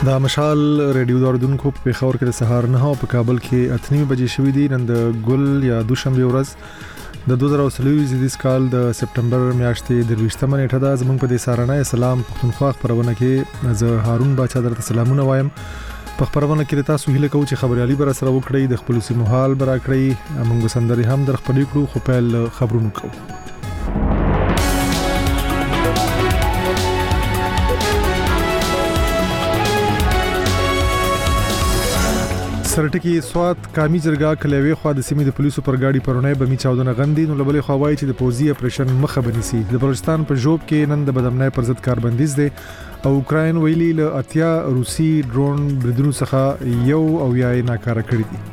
دا مشال ریډیو دردونکو په خبر کې د سهار نه او په کابل کې 8:30 بجې شوې دي. نن د ګل یا دوشنبه ورځ د 2023 کال د سپټمبر میاشتې د 20مه نیټه ده. زموږ په دې سارنه سلام پښتونخوا خبرونه کې زه هارون باچا درته سلامونه وایم. په خبرونه کې تاسو هیله کوم چې خبريالي بر سره وکړئ، د خپل سیمو حال برا کړئ، موږ سندري هم در خپل کړو. خو په خبرونو کوو. سرټکی سواد کامی جرګه کلوي خو د سیمې د پولیسو پر گاډي پرونې بمی چاودنه غندي نو لبلې خوای چې د پوزي اپریشن مخه بنسي. د بلوچستان په جوب کې نن د بدامنۍ پر ضد کاربندیز دي او اوکراین ویلي له اتیا روسي ډرون بریدونو څخه یو او یا ناکاره کړی دي.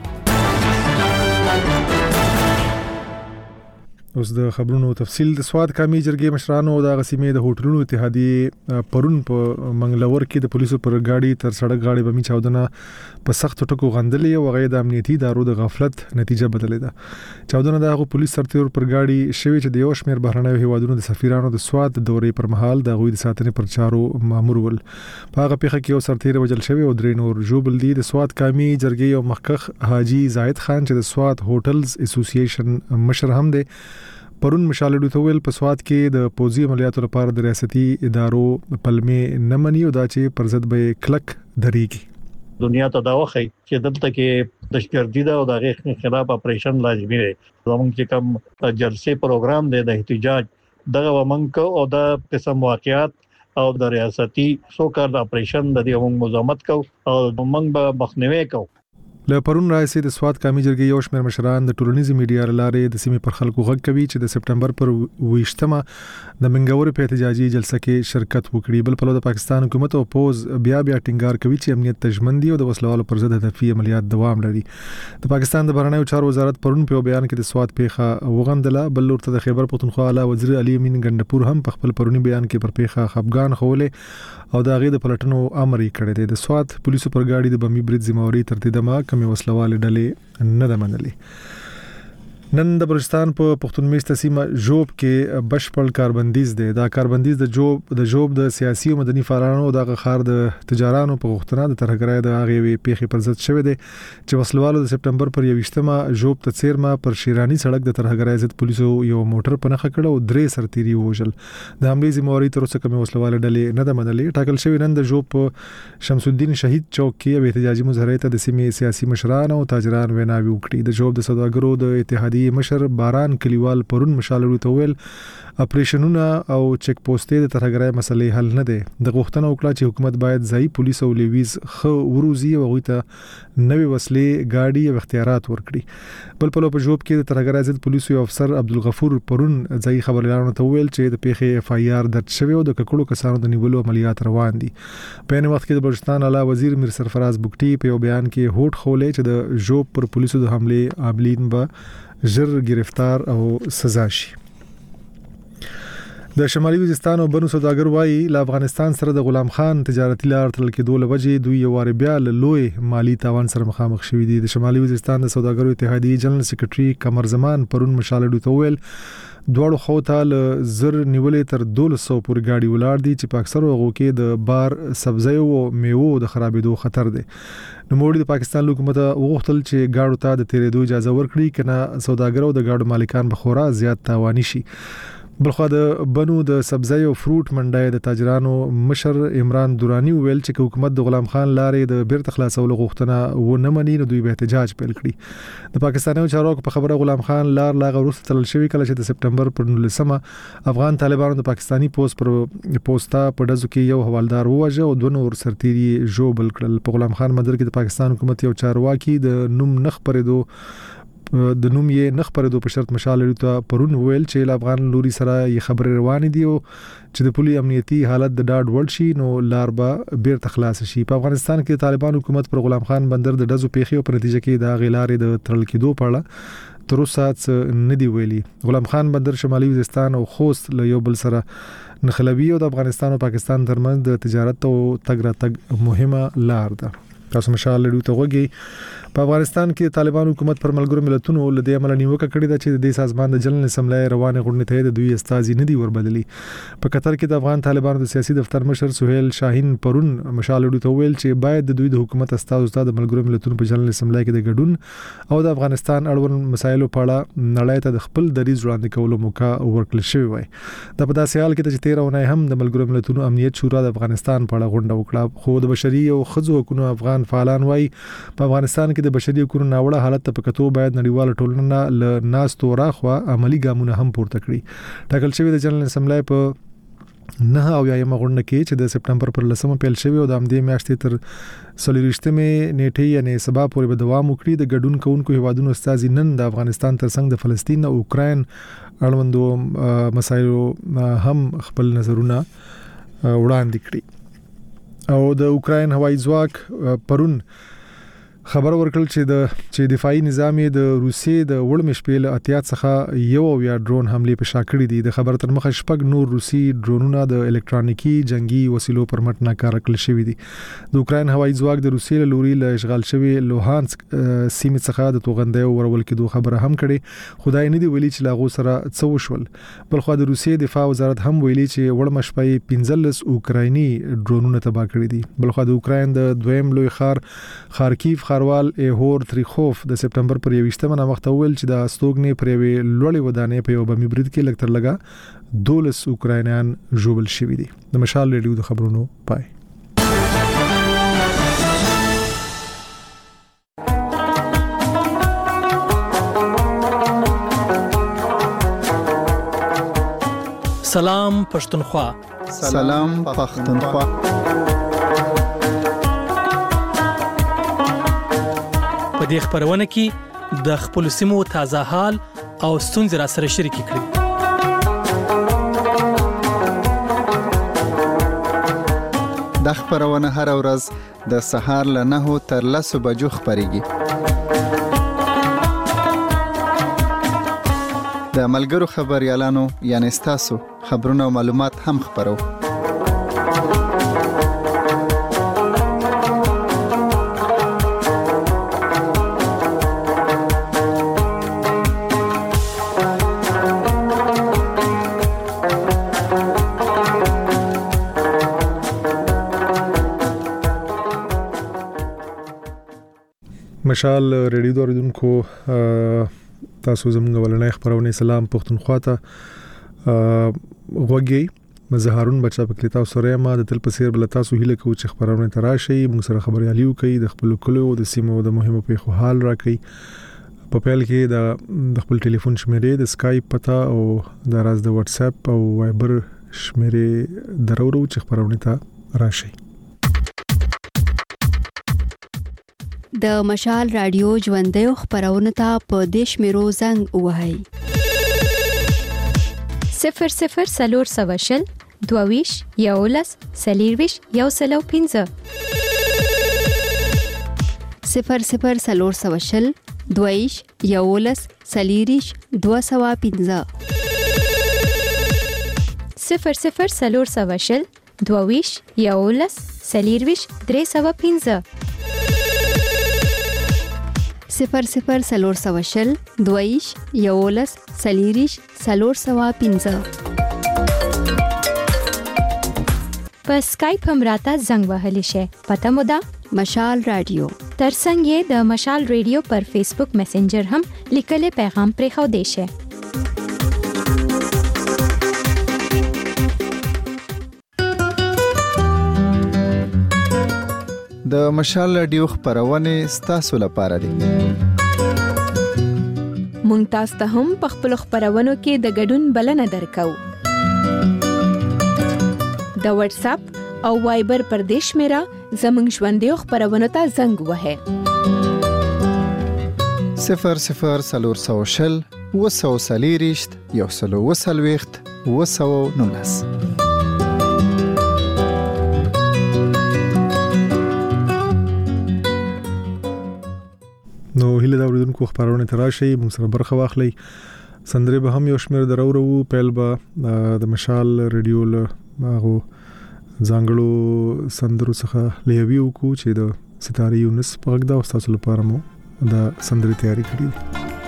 اوس د خبرونو تفصیل. د سواد کامی جرګې مشرانو د غسیمې د هوټلونو اتحادیه پرون په منګلور کې د پولیسو پر گاډي تر سړک گاډي بمی چاودنه په سخت ټکو غندلې او غیر د امنیتي ادارو د غفلت نتیجه بدلې ده. چاودنه د پولیس سرتور پر گاډي شوی چې د یو شمېر بهرنیو هیوادونو د سفیرانو د سواد دورې پر مهال د غوي د ساتنې پر چارو مامور ول. په هغه پیخه کې یو سرتیر وجل شوی او درې نور جوبل دي. د سواد کامی جرګې یو مخکخ حاجی زاهد خان چې د سواد هوټلز اسوسییشن مشر هم دی پرون مشالډو ته ویل په سواد کې د پوزي عملیاتو لپاره د ریاستي ادارو پلمې نه مني او دا چې پر ضد به کلک درېږي. دنیا ته دا وخی چې دلته کې دشګردي دا او د غیر خلاف اپریشن لازمي دی. زموږ چې کوم جلسې پروګرام دی د احتجاج دغه ومنکو او د قسم واقعیات او د ریاستي سوکار اپریشن د دې موږ مزاحمت کو او موږ به مخنیوي کو. له پرون راځي د سواد کامی جرګې یو شمېر مشران د ټولنیزي میډیا لارې د سیمې پر خلکو غږ کوي چې د سپټمبر پر 28مه د منګور په احتجاجي جلسه کې شرکت وکړي. بل په د پاکستان حکومت او پوز بیا ټینګار کوي چې امنیت تجمندي او د وسلوالو پر ضد هدفي عملیات دوام لري. د پاکستان د بهرنیو چارو وزارت پرون په بیان کې د سواد پیخه وغندله. بل ورته د خیبر پختونخوا اعلی وزیر علي امین ګندپور هم په خپل پرونی بیان کې پر پیخه خفګان خولې او د غي د پلټنو امر کړی دی. د سواد پولیسو پر گاډي د بمی برید ذمہواری تر دې دمه کمی وسلواله ډلې نه ده منلې. نن د بلوچستان په پښتون میشته سیمه جوب کې بشپړ کاربندیز دی. دا کاربندیز د جوب د سیاسي او مدني فعالانو د خار د تجارانو په غوښتنه د ترهګرۍ د هغه پیخي پر ضد شوی دی چې وسلوالو د سپټمبر پر 28مه جوب ته چیرما پر شیرانی سړک د ترهګرۍ ضد پولیسو یو موټر په نخښه کړ او درې سرتيري وژل. د حمله ذمہواری تر اوسه کومه وسلواله ډلې نه ده منلې. ټاکل شوی نن د جوب په شمس الدین شهید چوک کې احتجاجي مظاهره ته د سیمې سیاسي مشران او تاجران ویناوي وکړي. د جوب د سوداګرو د اتحادیې مشر باران کلیوال پرون مشالړو ته ویل اپریشنونه او چک پوسټې د ترهګرۍ مسلې حل نه دي. د غوښتنه وکړه چې حکومت باید ځای پولیس او لیویز خو وروزي او غوته نوې وسلې گاډي او اختیارات ورکړي. بل په جوب کې د ترهګرۍ ضد پولیسو افسر عبدالغفور پرون ځای خبريالانو ته ویل چې د پیخي اف ای آر درج شوی او د ککړو کسانو د نیولو عملیات روان دي. په ان وخت کې د بلوچستان اعلی وزیر میر سرفراز بوکټي په بیان کې هوټ خولې چې د جوب پر پولیسو د حمله عاملین به ژر گرفتار او سزا شي. د شمالي وزیرستان او بنو سوداګر وایي له افغانستان سره د غلام خان تجارتي لار تل کې دوه وجې دوی یو بیا لوی مالی تاوان سره مخامخ شوې دي. د شمالي وزیرستان د سوداګرو اتحادیې جنرال سیکریټري قمر زمان پرون مشالډو ته ویل دوړو خوتال زر نیولې تر 1200 پورې گاډي ولار دي چې په اکثر وغو کې د بار سبزیو او میوو د خرابېدو خطر دی. نو موږ د پاکستان حکومت وغوښتل چې گاډو ته د تیرېدو اجازه ورکړي کنه سوداګرو د گاډو مالکان به خورا زیات تاواني شي. بلخو د بنو د سبزی او فروټ منډای د تاجرانو مشر عمران دورانی ویل چې حکومت د غلام خان لارې د بیرته خلاصولو غوښتنه و نه مني نو دوی به احتجاج پیل کړي. د پاکستاني چارواکو په خبره غلام خان لار لاغه وروسته تلل شوی کله چې د سپټمبر پر 19مه افغان طالبانو د پاکستانی پوسټا په دزو کې یو حوالدار وواژه او دوه نور سرتيري جوبل کړل. په غلام خان مندر کې د پاکستان حکومت یو چارواکي د نوم نخ پرېدو په شرط مشالړو ته پرون ویل چې افغان لوري سره یې خبرې روانې دي او چې د پولی امنیتي حالت د ډاډ وړ شي نو لار به بیرته خلاص شي. په افغانستان کې طالبان حکومت پر غلام خان بندر د دزو پیخي او په نتیجه کې د غیلارې د ترل کېدو په اړه تر اوسه نه دی ویلي. غلام خان بندر شمالي وزیرستان او خوست له یو بل سره نخلوي او د افغانستان او پاکستان ترمنځ د تجارت او تګ راتګ مهمه لار ده. تاسو مشال لړو ته وګي په افغانستان کې طالبان حکومت پر ملګرو ملتونو له دې عمل نیوکه کړې ده چې د سازمان د جنرال اسمبلی روانه غونډې ته د دوی استازي نه دی وربدلي. په قطر کې د افغان طالبانو د سیاسي دفتر مشر سہیل شاهین پرون مشال ډو ویل چې باید د دوی د حکومت استازو ته د ملګرو ملتونو په جنرال اسمبلی کې د ګډون او د افغانستان اړوند مسایلو په اړه نړۍ ته د خپل دریځ وړاندې کولو موقع ورکړل شوی وای. د په داسې حال کې چې 13 اونۍ هم د ملګرو ملتونو امنیت شورا د افغانستان په اړه غونډه وکړه، خو د بشري او ښځو حقوقو افغان فعالان وای په افغانستان کې د بشري حقوقو ناوړه حالت ته په کتو باید نړیواله ټولنه له ناستو راخوا عملی ګامونه هم پورته کړي. ټاکل شوی د جنرال اسمبلی په 9 او یایم غونډه کې چې د سپټمبر پر 10 پیل شوی او د امدې میاشتې تر 23مې نیټې یعنی سبا پورې به دوام وکړي. د ګډون کوونکو هیوادونو استازي نن د افغانستان ترڅنګ د فلسطین او اوکراین اړوندو مسایلو هم خپل نظرونه وړاندې کړي. او د اوکراین هوایي ځواک پرون خبر ورکړل چې دفاعي نظام د روسیې د وړمې شپې له اتیات څخه یو یا ډرون حمله په شا کړې دي. د خبر تر مخه شپږ نور روسي ډرونونه د الکترونیکی جنگي وسیلو پر مټ ناکاره کړل شوې دي. د اوکراین هوایي ځواک د روسیې له لوري له اشغال شوی لوهانسک سیمې څخه د توغندې ورول کېدو خبره هم کړې، خدای نه دی ویلي چې لاغو سره څه وشول. بلخو د روسیې دفاع وزارت هم ویلي چې وړمه شپه 15 اوکرایني ډرونونه تباه کړي دي. بلخو د اوکراین د دویم لوی ښار خارکیف خاروال ایهور تریخوف د سپټمبر پر 21مه وخت ویل چې د استوګنې پر یوې لوړې ودانې په یو بمي برید کې لکتر لګا 12 اوکراینیان ژوبل شوي دي. د مشال ریډیو د خبرونو پای. سلام پښتونخوا. سلام پښتونخوا. په دې خبرونه کې د خپل سیمو تازه حال او ستونزې را سره شریک کړئ. د خبرونه هر ورځ د سهار له 9 تر 10 بجو خبريږي. د ملګرو خبريالانو یعنی تاسو خبرونه او معلومات هم خبرو. مشال ریډیو دوردونکو تاسو زموږ ولنۍ خبرونه سلام پښتونخوا ته وګي مزهارون بچا پکې تاسو سره ما د تل پسیر بل تاسو هیله کوم چې خبرونه تراشي موږ سره خبرياليو کوي د خپل کلو د سیمو د مهمو پیښو حال راکړي. په پیل کې د خپل ټلیفون شمیرې د اسکایپ پتا او د راز د واتس اپ او وایبر شمیرې درورو چې خبرونه ته راشي. د مشال رادیو ژوندۍ خبرونه ته په دیش میرو زنګ وهاي 00 سلور سواشل دوویش یولس سلیرویش یوسلو 15 00 سلور سواشل دوویش یولس سلیریش 215 00 سلور سواشل دوویش یولس سلیرویش 315 00 سلور سواشل دویش یولس سلیریش 315 په اسکایپ هم راته زنګ وهلی شي. پته مو ده مشال رادیو. ترڅنګ یې د مشال ریډیو پر فیسبوک میسنجر هم لیکلي پیغام پرې خو دی شي. د مشال رادیو خبرونه ستاسو لپاره دي. مونږ تاسو ته هم په خپل خبرونو کې د ګډون بلنه درکو. د واتس اپ او وایبر پر دیش میرا زمنګ ژوندۍ خبرونه ته زنګ وهه 00 سلور سواشل وسو سلیریشت یوسلو وسلويخت وسو نونس. نو هله دا ورودونکو خبرونه تراشي موږ سره برخه واخلي. سندري به هم یو شمیر درورو پیل به د مشال ریډیو له هغه ځانګړو سندرو څخه لیوي وکړو چې د ستاره یونس په غږ دا تاسو لپاره مو د سندري تیاری کړی.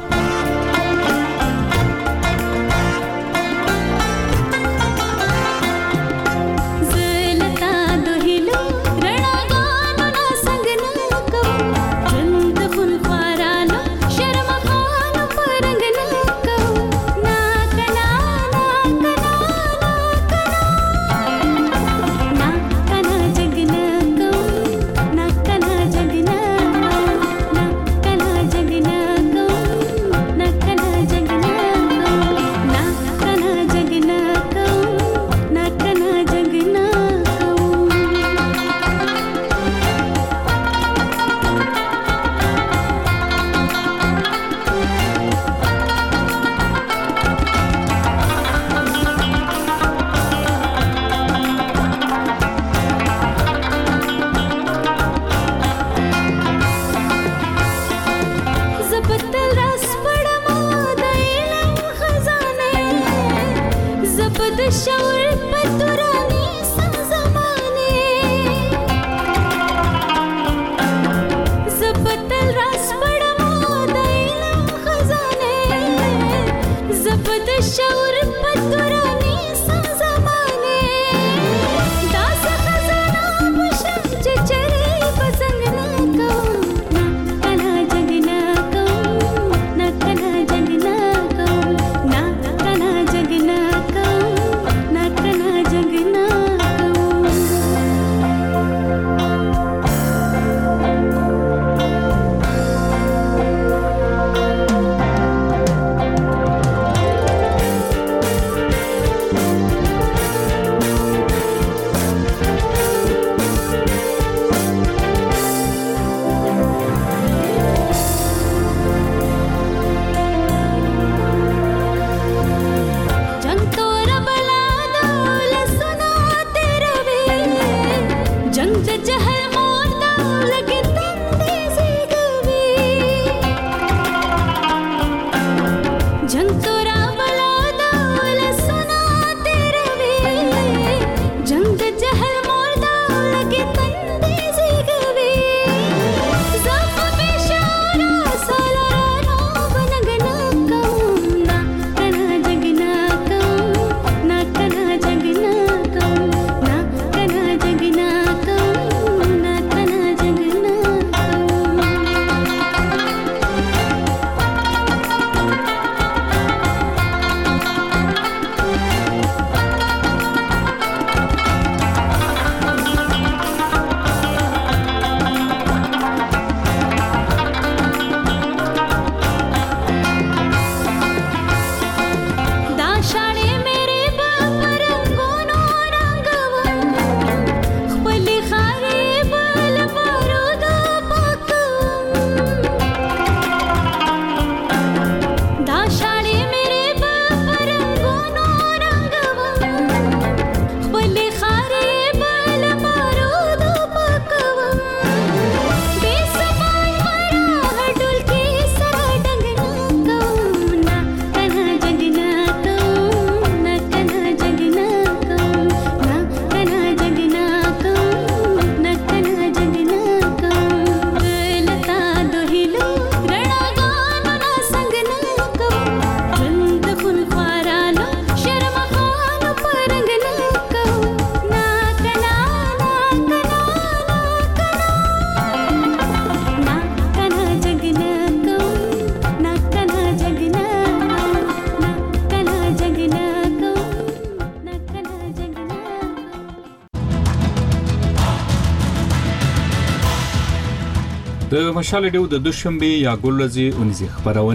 د مشال ډیو د دوشنبه یا ګلزي اونځي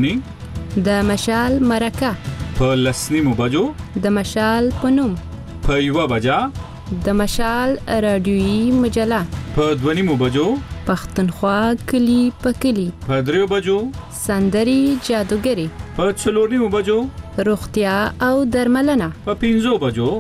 خبرونه د مشال مرکه په لسنیمو بجو د مشال پنوم په یو بجا د مشال رادیوي مجله په دونیمو بجو پښتونخوا کلی په کلی په دریو بجو سندري جادوګری په څلورنیمو بجو روغتیا او درملنه په 5 بجو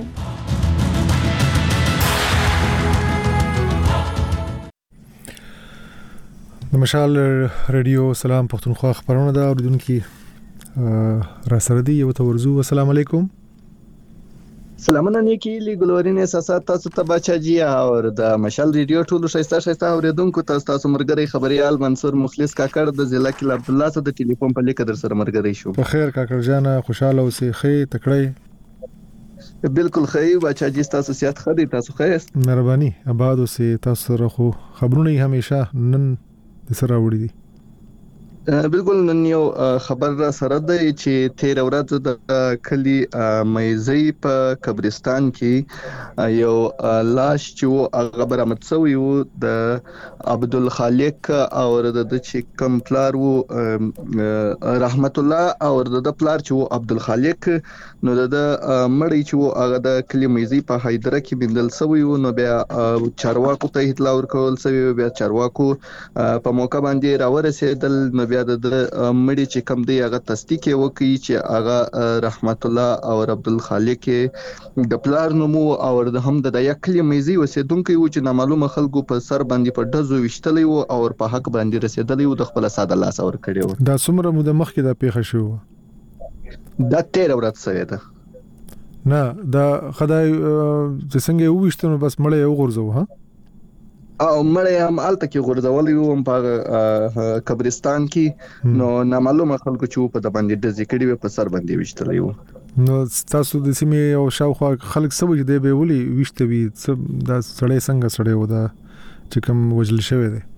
د مشال رادیو سلام پښتونخوا خبرونه دا اوریدونکو را سره دی یو تورزو. السلام علیکم. سلامونه نیکی لی ګلورین احساسات تاسو ته بچاجي او د مشال ریډیو ټولو شایسته اوریدونکو تاسو مرګري خبريال منصور مخلص کاکړ د ضلع کې عبد الله سره د ټلیفون په لیک در سره مرګري شو. په خیر کاکړ جان خوشاله اوسې خې تکړه بالکل خې بچاجي تاسو سیات خدي تاسو خې مهرباني آباد اوسې تاسو سره خو خبرونه همیشه نن سره وړي دي. بالکل نن یو خبر را سره ده چې 13 ورځ د کلی مېزي په قبرستان کې یو لاش چې هغه برآمد شوی و د عبدالخالق او د چې کوم پلار وو رحمت الله او د پلار چې وو عبدالخالق نو د مړی چې وو هغه د کلی مېزي په حیدره کې بندل شوی و نو بیا چارواکو ته اطلاع ورکول شوی بیا چارواکو په موقع باندې راورسېدل نو د مړي چې کم دی هغه تصدیق وکړي چې هغه رحمت الله او عبدالخالق د پلار نومو او د هم د یکلی مېزي وسیدونکو چې نامعلومه خلکو په سر باندې په دزو وشتلې وو او په حق باندې رسیدلې وو د خپل ساده لاس اور کړی وو. دا څومره موده مخکې دا پیښه شو؟ دا 13 ورځې شوی ده. نه دا خدای چې څنګه وښتنو بس مړی وغورځو ها او مړی هم الته کې غورځول یو په قبرستان کې نو نامعلومه خلکو چې په د باندې د ذکرې په سر باندې وشتل یو. نو تاسو د سیمې او شاوخوا خلک سوي دی به ولي وشتوي دا سړی څنګه سړی و دا چې کوم وجل شوی دی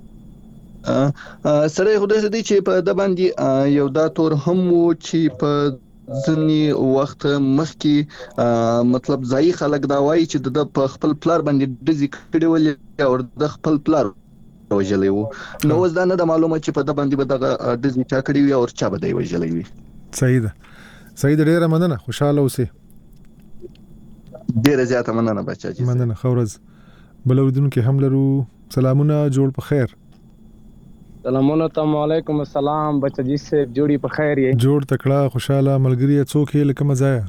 سړی خو د دې چې په د باندې یو دا تور هم و چې په ځنی وخت مخکې مطلب ځای خلک دا وایي چې د خپل پلار باندې د ذکر ولې او د خپل پلار وجلې وو نو اوس دا نه د معلومه چې په د باندې به دغه د ذکر کړی وي او چا به دی وجلې وي. صحیح ده ډیره مننه خوشاله اوسې. ډیره زیاته مننه بچاجي مننه خورز بلوردونکو هم لرو سلامونه جوړ په خیر. سلامونه تم علیکم السلام بچاجي سے جوړي په خیر یې جوړ تکړه خوشاله ملګری څوک یې لکه مزایا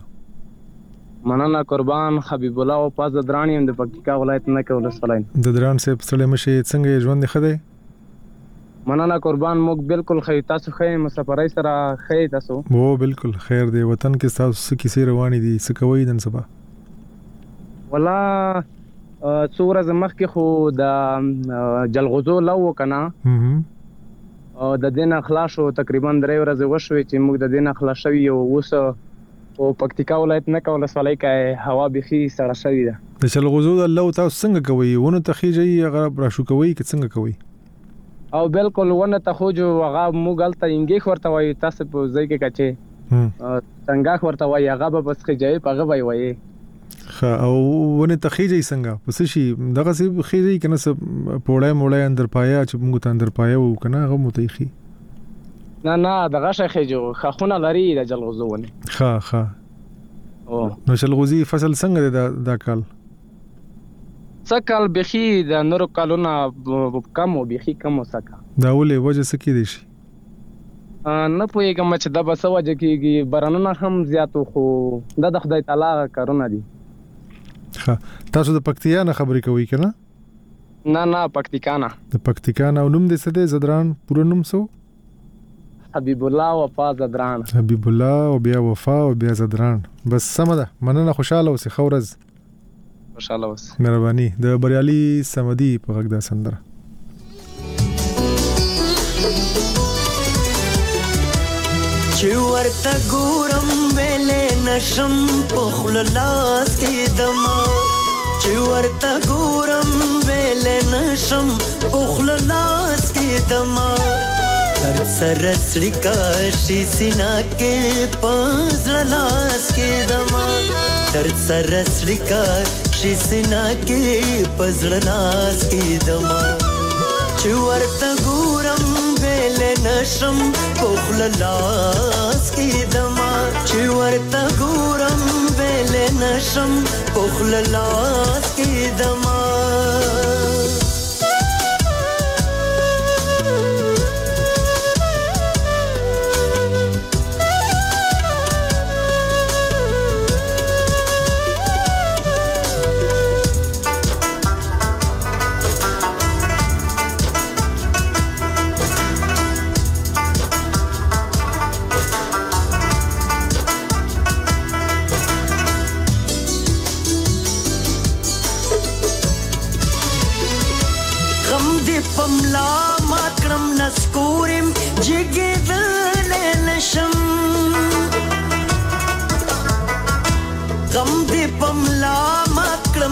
مننه قربان حبیب الله او پاز درانی د پکتیکا ولایت نه کول سلام د دران سے سړی مشي څنګه ژوند خده مننه قربان موږ بالکل خیر تاسو خیر مسافرای سره خیر تاسو وو بالکل خیر دی وطن کې تاسو کیسې روانې دي څه کوي نن سبا ولا څوره زمخ کې خو د جلغوزو لو کنه او د دین اخلاص او تقریبا 3 ورځې وشوي چې موږ د دین اخلاص شوی او اوس او پکتیکا ولایت نه کول سوالای کې هوا بخي سره شوی ده. د جلغوزو د لو تاسو څنګه کوي ونه تخیږي هغه را شو کوي چې څنګه کوي او بالکل ونه تخوجو هغه موږ الته انګي ورته وای تاسو په ځای کې کچې څنګه ورته وای هغه به بس خجای په هغه وای او ونه تخیږي څنګه پس شي دغه سي خيږي کنه پوړای موړای اندر پایا چې موږ ته اندر پایا و کنه هغه متخي نه دغه شي خېجو خخونه لري د جلغوزونه ها او نو جلغوزي فصل څنګه دا کال سکل بخي د نورو کالونه کم او بخي کم وسکا دا ولې وجه سکی دي شي نه پوهیږم چې دا بس وجه کېږي برانونه هم زیاتو خو د خدای تعالی کارونه دي. تاسو د پکتیا نه خبرې کوي کنه نه پکتیکا نه د پکتیکا نه نوم دې څه دی زدران پوره نوم سو حبیب الله وفا زدران حبیب الله او بیا وفا او بیا زدران بس سمده مننه خوشاله اوسې خورز خوشاله اوسې مهرباني د بریالي سمدي په غږ د سندره چې ورته ګورم ویلې نشم په خوله لاس کې دما چې ورته ګورم ویلې نشم په خوله لاس کې دما هر سره سړی شي سینا کې پزړه لاس کې دما هر سره سړی شي سینا کې پزړه لاس کې دما چې ورته ګورم نشم پخل لاس کی دما چې ورته ګورم ویل نشم پخل لاس کی دما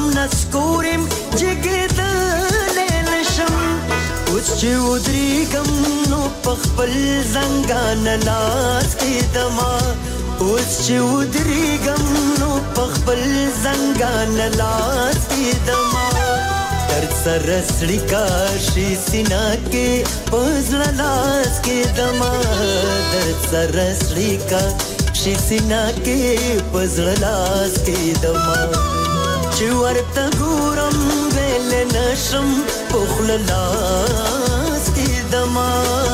نسکورم جګېدلی نشم اوس چې ودرېږم نو په خپل زنګان لاس کېدما اوس چې ودرېږم نو په خپل زنګان لاس کېدما درد سره سړي کاشي سینا کې په زړه لاس کېدما درد سره سړي کاشي سینا کې په زړه لاس کېدما چې ورته ګورم ویل نشم په خوله لاس کېدما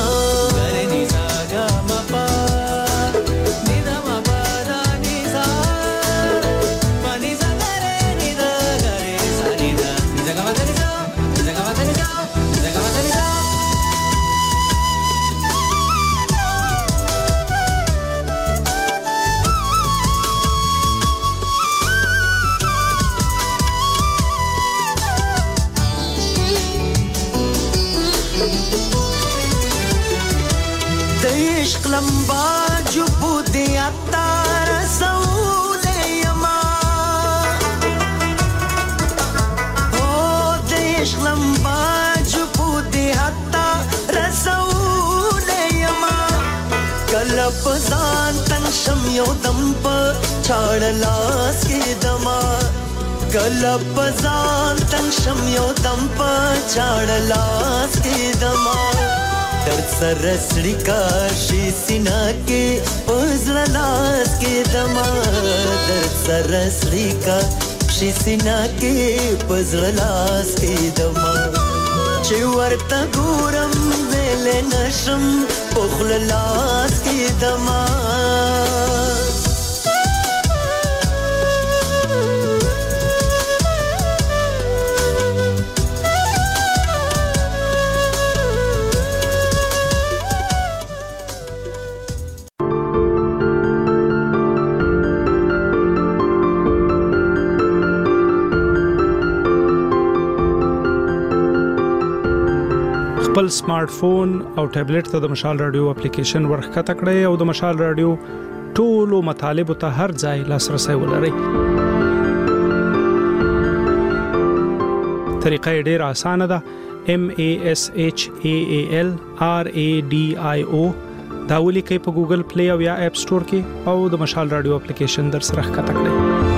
लंबा जुबू दिया तारा सऊले यमा ओ देश लंबा जुबू दिया तारा सऊले यमा कलप जान तन शम्यो दम पर छाड़ लास के दमा कलप जान तन शम्यो दम पर छाड़ लास के दमा درد سره سړي کاشي سینا کې پزړه لاس کې دما درد سره سړي کاشي سینا کې پزړه لاس کې دما چې ورته ګورم ویل نشم په خوله لاس کې دما خپل سمارټ فون او ټابلیټ ته د مشال رادیو اپلیکیشن ورخته کړئ او د مشال رادیو ټولو مطالب ته هر ځای لاسرسي ولرئ. طریقه ډېر اسانه ده. MASHAALRADIO دا ولیکئ په ګوګل پلی او یا اپ سٹور کې او د مشال رادیو اپلیکیشن در سره ښکته کړئ.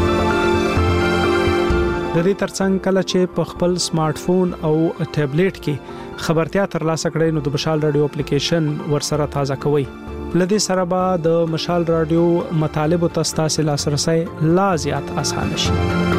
د دې ترڅنګ کله چې په خپل سمارټ فون او ټابلیټ کې خبرتیا ترلاسه کړئ نو د مشال رادیو اپلیکیشن ورسره تازه کوئ. لدې سره به د مشال رادیو مطالب او تاسو لاسرسي لا زیات آسان شي.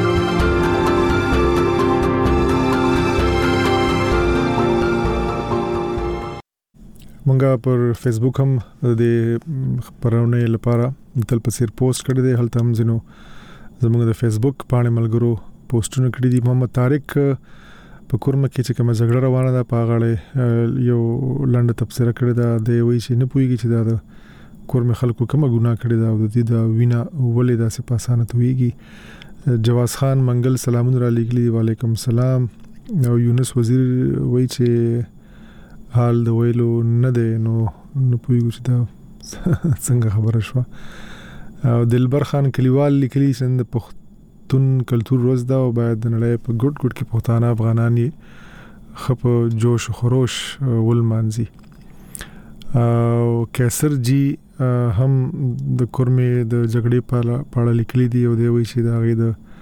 مونږه پر فیسبوک هم د خبرونه لپاره تل پسیر پوسټ کړی دی. هلته هم زینو زموږ د فیسبوک باندې ملګرو پوسټونه کړی دي. محمد طارق په کورمه کې چې کومه جګړه روانه ده په غاړه یو لنډه تفسیر کړی دا د وی چې نه پويږي چې دا د کورمه خلکو کومه ګناه کړی دا او د دې د وینا ولې دا سپاسانه تويږي. جواز خان منګل سلامونه را لګلی وعلیکم السلام. او یونس وزیر وی چې حال د ویلو نه دی نو پويږي چې دا څنګه خبره شو. او دلبر خان کلیوال لیکلی چې د پښتون کلچر روز دا او باید د نړۍ په ګډ کې پښتانه افغانان یې خپ جوش خروش ول مانزي. او کیسر جی هم د کورمه د جګړې په اړه لیکلي دي او دی وی چې دا غي د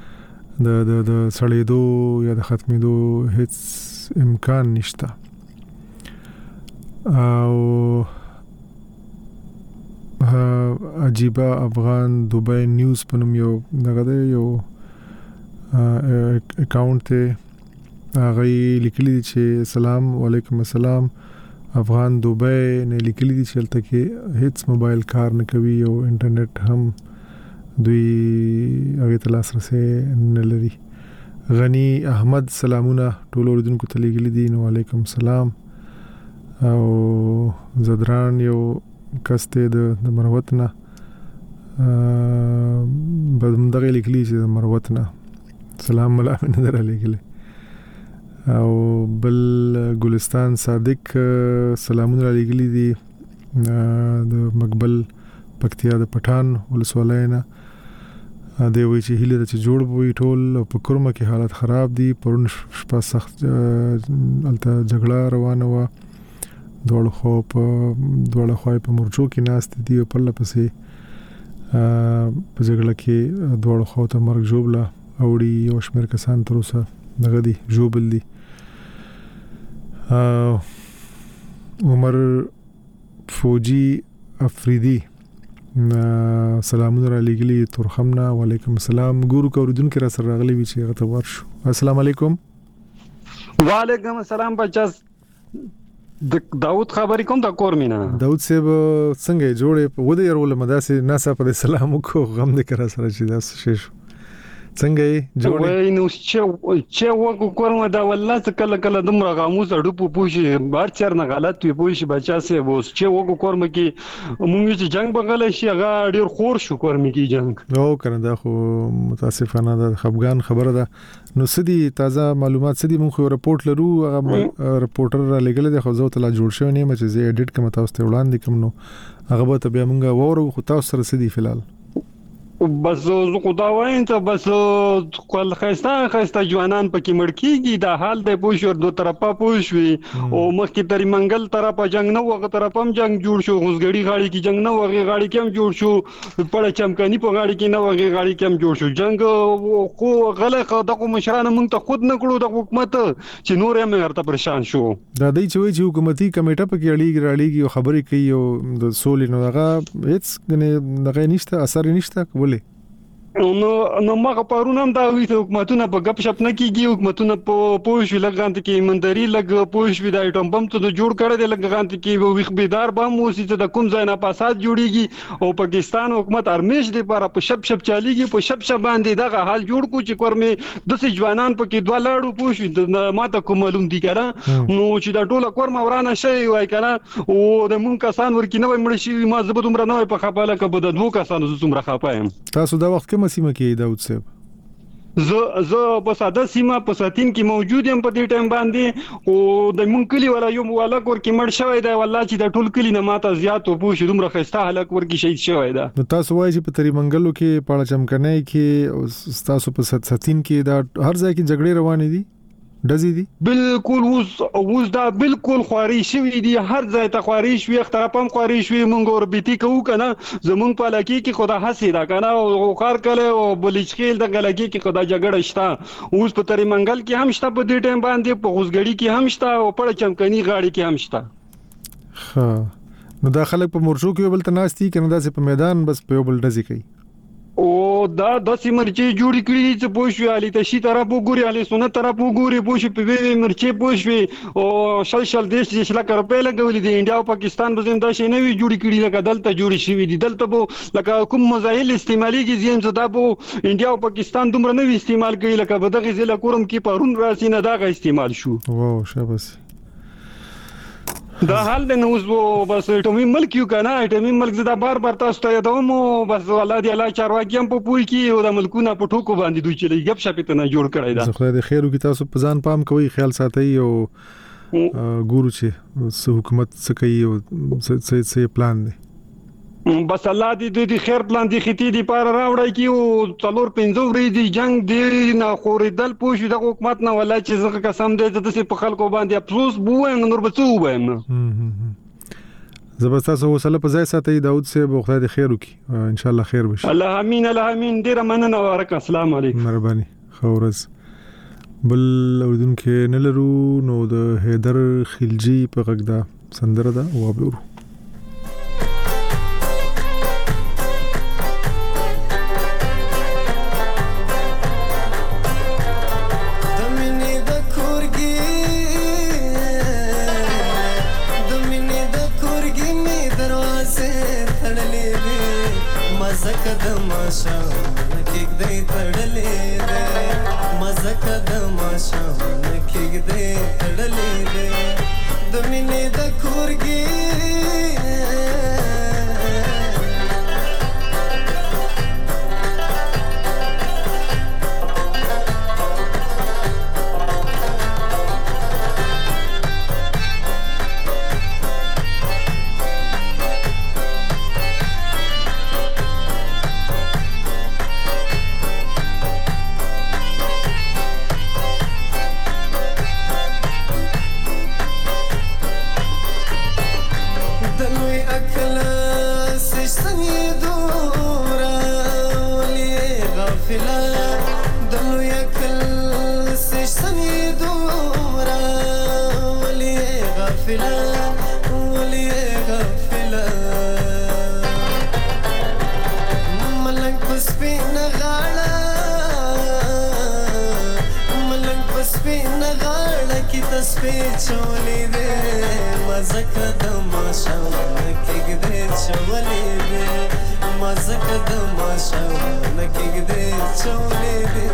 سړېدو یا د ختمېدو هیڅ امکان نشته. او عجیبه افغان دوبای نیوز په نوم یو دغه یو اکاونټ ته هغه لیکلي دي چې سلام علیکم السلام افغان دوبای نه لیکلي دي چې تل کې هیڅ موبایل کار نه کوي او انټرنیټ هم دوی هغه تلاسرسه نه لري. غنی احمد سلامونه ټول اوریدونکو ته لیکلي دي. نو علیکم السلام. او زدران یو کسته د مروتنه بدمدغه لیکلی چې د مروتنه سلام ملامت نه درلېګل. او بل ګلستان صادق سلامونه لیکلي دي د مقبل پکتیا د پټان ولسوالینا. دی وی چې هیله چې جوړ وي ټول په کرمه کې حالت خراب دي پرون شپه سخت الته جګړه روانه و دوړ خو په مرچو کې ناست دي په لپسې په جګړه کې دوړ خو ته مرګ جوړلا اوړي او شمیر کسان تر اوسه دغه دي جوبل دي عمر فوجي افریدي سلامونه را لګلي ترخمنا وعلیکم السلام ګورو کوردون کې را سره راغلي وی چې غته ورشو السلام علیکم وعلیکم السلام بچاس داوود خبرې کوم د کورمینا داوود صاحب څنګه جوړې و دې ورول مداسه ناسا په سلام کو غم دې کرا سره چې داس شې څنګه جوړې وای نو چې وګو کورم دا والله کله کله دمر غاموس اډو په پوښي بار چر نه غلط وي پوښي بچا سه ووس چې وګو کورم کې مونږ چې جنگ بغل شي هغه ډیر خور شو کورم کې جنگ او کنه دا خو متاسفانه د خفغان خبره ده نو سدي تازه معلومات سدي مونږ رپورټ لرو هغه رپورټر را لګل د خوځو تل جوړ شو نه چې زه اډیټ کوم تاسو ته وړاندې کوم نو هغه به بیا مونږ وورو خو تاسو سره سدي فلال بس زه خدا وایم ته بس کول خسته جوانان پکې مړکیږي دا حال د پوښور دوه طرفه پوښوي او مخکې تری منګل طرفه جنگ نه وغه طرفه هم جنگ جوړ شو غوسګړی غاړي کې جنگ نه وغه غاړي کې هم جوړ شو پړه چمکانی په غاړي کې نه وغه غاړي کې هم جوړ شو جنگ خو غلط دغه مشرانه مونږ ته خود نه کړو د حکومت چې نور هم ورته پریشان شو دا دی چې حکومتي کمیټه پکې اړیږي او خبرې کوي او د سولې نو هغه هیڅ دغه نشته اثر نشته ولې نو ما پرون هم دا وی حکومتونه په غپ شپ نه کیږي حکومتونه په پوښ لګانت کې ایمانداري لګ پوښ وی دا ایټم بم ته جوړ کړی دی لګانت کې وی خبردار بم موسی ته د کوم ځای نه پاسات جوړیږي او پاکستان حکومت ارمیش دی پر په شپ چاليږي په شپ باندې دغه حال جوړ کو چې کورمه د سې جوانان په کې دوه لاړو پوښ ما ته کوم معلوم دي کړه نو چې دا ټوله کورمه ورانه شي وای کړه او د مون کسان ورکی نه مړ شي ما زبد عمر نه په خپاله کې بده دوه کسانو زومره خپایم تاسو دا وخت کوم سیمه کې داوود صاحب زه په ساده سیمه په ساتین کې موجود یم په دې ټایم باندې او د مون کلی ولا یو والا کور کې مړ شوی دی والله چې د ټول کلی نه ماته زیات او پوښ دومره خسته هلاک ورکی شهید شوی دی نو تاسو وایي چې په تری منګلو کې پاړه چمکنه کې تاسو په ساتین کې دا هر ځای کې جګړې روانې دي دزي دي بالکل اوس دا بالکل خواري شوی دي هر ځای ته خواري شوی اخترپم خواري شوی مونږ اوربيتي کوو کنه زمونږ په لکی کې خدا حسي دا کنه او کار کله او بلچخیل د غلګي کې خدا جګړه شته اوس په تری منګل کې هم شته په دې ټیم باندې په غوسګړی کې هم شته او په چمکني غاړي کې هم شته ها نو دا خلک په مرشو کې بل تناستي کنه دا په میدان بس په بل دزي کوي او دا د سیمرچې جوړی کړی چې پوښوي علي تشي طرف وګوري علي سنت طرف وګوري پوښي په وی مرچې پوښوي او شل دیش چې شل کړ په لګولې دي انډیا او پاکستان بزم دا شي نه وی جوړی کړی لکه دلته جوړی شي دي دلته بو لکه کوم مزایل استعمالي کې زم زدا بو انډیا او پاکستان دومره نه استعمال کړي لکه بدغه ځله کورم کې پرون راسي نه دا استعمال شو واو شاباس دا حال د نوز بس ټومي ملک یو کنه ټومي ملک زدا بار تاسو ته یادوم بس الله دې الله چارواکي هم په پوي کې او د ملکونه په ټوکو باندې دوی چې غب شپته نه جوړ کړی دا خدای دې خیر وکړي تاسو په ځان پام کوئ خیال ساتئ او ګورو چې حکومت څه کوي او څه پلان دی بس الله دې خیر پلان دي ختی دي پار راوړی کی او څلور پنځو ورې دي جنگ دی نه خوریدل پوښ د حکومت نه ولا چې زغه قسم دې د په خلکو باندې افسوس بووم نور بچو ویم زبستا سو وسله په ځای ساتي داوود صاحب خدای دې خیر وکړي ان شاء الله خیر وشي الله امين ډیر مننه ورک السلام علیکم مهرباني خورز بل اوردونکو نه لرو نو د حیدر خلجی په غږ دا سندره ده او ابلورو سپېڅولې دې مزکه د ماشام کېږدې چولې دې مزکه د ماشام کېږدې چولې دې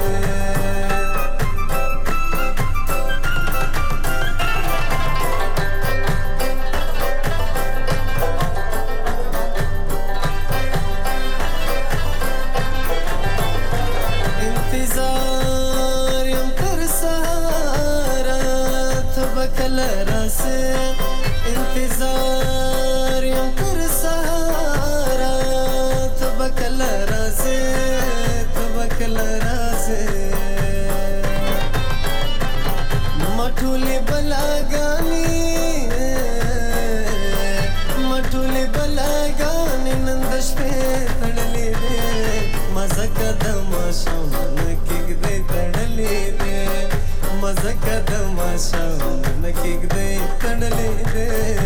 انتظار یم تر سهاره ته به کله راځې ته به کله راځې ما ټولې بلاګانې نن د شپې تړلې دي مزکه د ماشام کېږدې تړلې دي مزکه د ماشام کېږدې تړلې دي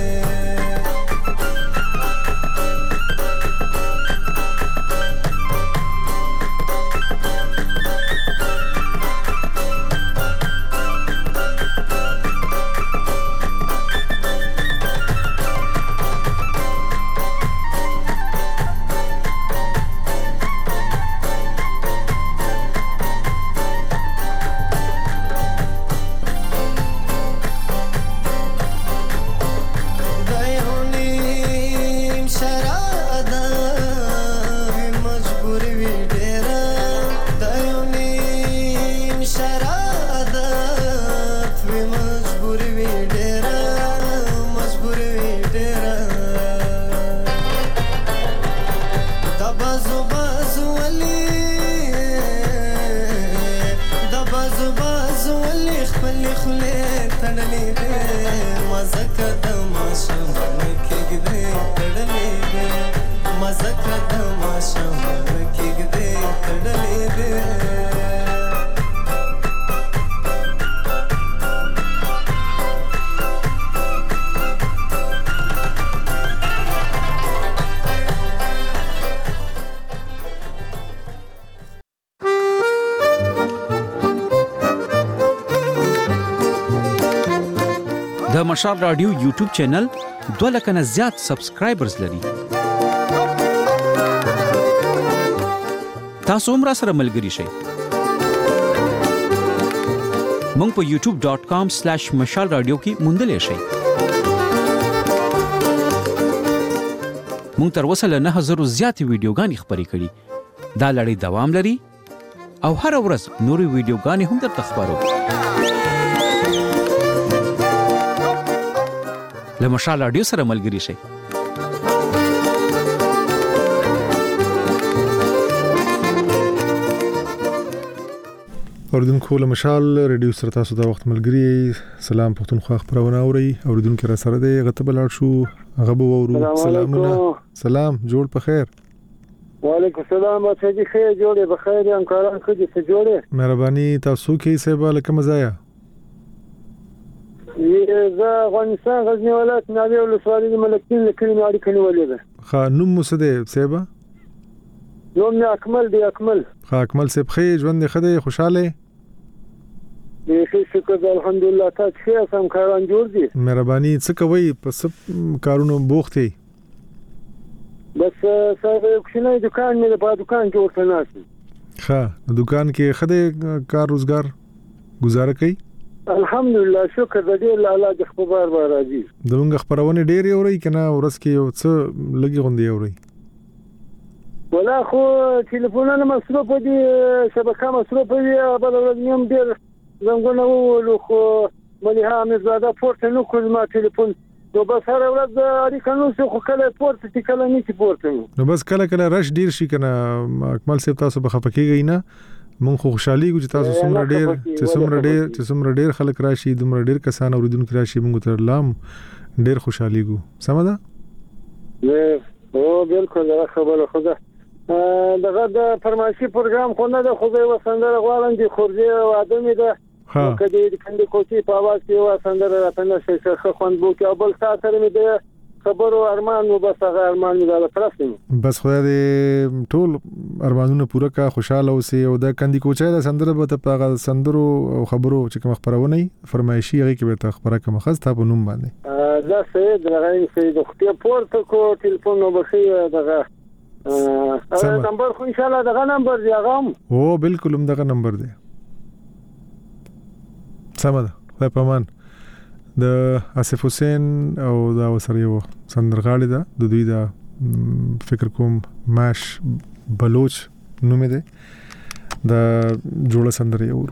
د مشال رادیو یوټیوب چینل 2 لک نه زیات سبسکرایبرز لري. تاسو هم را سره ملګري شئ. مونږ په youtube.com/mashalradio کې موندلې شئ. مونږ تر اوسه له 9000 زیات ویډیوګانې خپرې کړې. دا لړۍ دوام لري او هر ورځ نورې ویډیوګانې هم درته خبرو. له مشال رادیو سره ملګري شئ. اوریدونکو له مشال رادیو سره تاسو دا وخت ملګري سلام پښتونخوا خبرونه اوري. اوریدونکو را سره دی غته بلار شو هغه وورو سلامونه سلام جوړ په خیر. وعلیکم السلام اچھا جی خیر جوړه بخیر یم کاران خو دې څه جوړه مهرباني تاسو کې سیبا لکه مزایا زه افغانستان غزنی ولایت ناوی ولسوالۍ ملکین لکلمې اړیکې نیولې ده. ښه نوم مو څه دی سیبا؟ نوم مې اکمل دی. اکمل ښه اکمل صاحب خې ژوند دې ښه دی خوشاله دی شکر الحمدلله تاسو ښه سم کاران جوړ دي مهرباني څه کوي په سب کارونو بوختي بس سره کوچنی دکان مې په دکان کې ورته ناسم. ښه دکان کې خدای کار روزګار گزاره کوي الحمدلله شکر دې الله دې خبر بار راځي. دغه خبرونه ډېرې اوري کنه ورس کې یو څه لګي غونډي اوري ولا خو ټلیفونونه مصروف دي شبکه مصروف دي بل ورځ نیم ډېر زنګونه وولو خو مليها مزاده پورته نو کوم ما ټلیفون نو بس هر ورځ اړیکه نو خو کله پورته کله نه کی پورته نو بس کله رش ډیر شي کنه اکمل صاحب تاسو په خپکیږئ نه مونږ خو خوشحالي کوو چې تاسو څومره ډیر خلک راشي دومره ډیر کسان اوریدونکو راشي مونږ ته لام ډیر خوشحالي کوو سم ده او بالکل خبره خدا دغه د فرمایشي پروګرام خو نه د خدای وسندره غواړم چې خورځي او ادمي ده کدی د کندې کوچی په आवाज کې وسندره راته نشي څه خوند بو کې او بل ساتره مې د خبرو ارمان مو بس هغه ارمان مې دا ترسم بس خدای دې ټول ارمانونه پوره کا خوشاله اوسې او دا کندي کوچای دا سندره به ته په سندرو او خبرو چې کوم خبرونه فرمایشي هغه کې به ته خبره کوم خاص ته په نوم باندې دا سید راغی سید خو پورته کو ټلیفون نو بخي دغه نمبر خو ان شاء الله دغه نمبر دی هغه او بالکل هم دغه نمبر دی سمه ده په مان د آصف حسین او دا وسره یو سندرغاړي ده د دوی دا فکر کوم ماش بلوچ نوم دی دا جوړه سندره یو